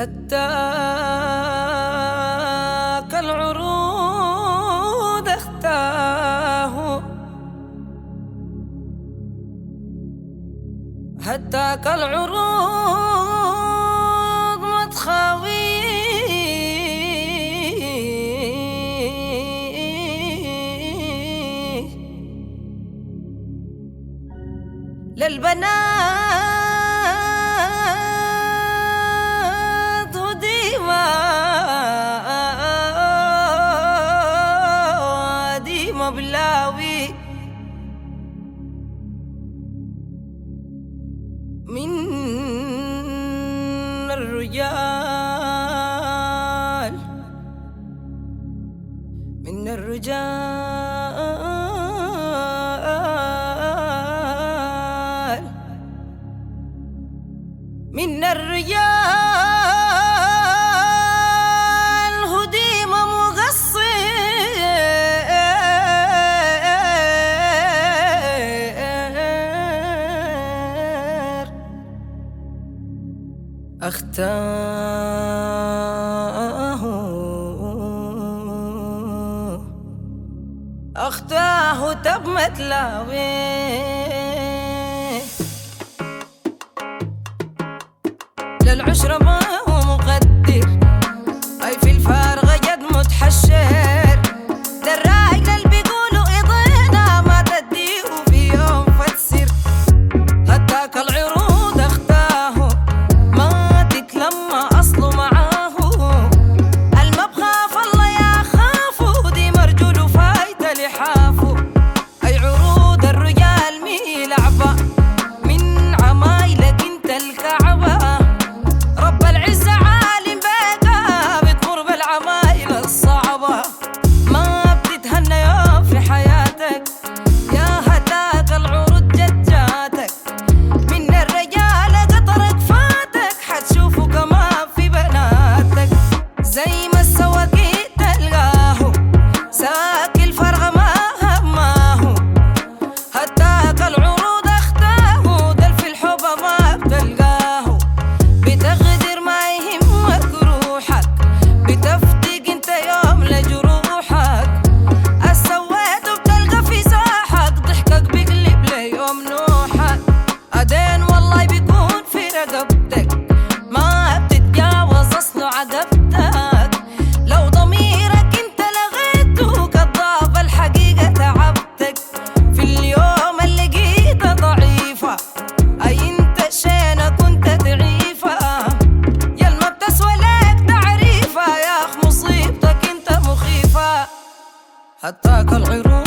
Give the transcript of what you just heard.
حتى كالعروض اختاه، حتى كالعروض ما تخاوي للبنات وديما ديما بلاوي من الرجال، من الرجال، من الرجال هديم مقصر أختاه تب متلاوي للعشرة ما هو مقدر، أي في الفارغة جد متحشر، دراك للي بيقولوا إضينا ما تديه في يوم فتسر، هداك العروض أختاه ما تتلمى أصله معاه، الما بخاف الله يا خافو دي مرجول فايته لحافو، أي عروض الرجال مي لعبة من عمايلك انت الكعبة، رب العزة عالم بقى بتمر بالعمايل الصعبة، ما بتتهنى يوم في حياتك يا هداك العروض جداتك، من الرجال قطرك فاتك حتشوفوا كمان في بناتك، زي ما السواقين تلقاهو ساك الفرغة ما هماهو، هداك العروض اختاهو دل في الحب ما بتلقاهو، بتغدر ما يهمك روحك، بتفتق انت يوم لجروحك، السويته بتلقى في ساحك، ضحكك بيقلب ليوم نوحك، أدين والله بيكون في رقبتك ما بتتجاوز أصله عقبتك، لو ضميرك انت لغيته كضاب الحقيقة تعبتك، في اليوم اللي لقيتها ضعيفة أي انت شينة كنت ضعيفة، يا ما بتسوى لك تعريفة يا أخ مصيبتك انت مخيفة، حتى كالعروض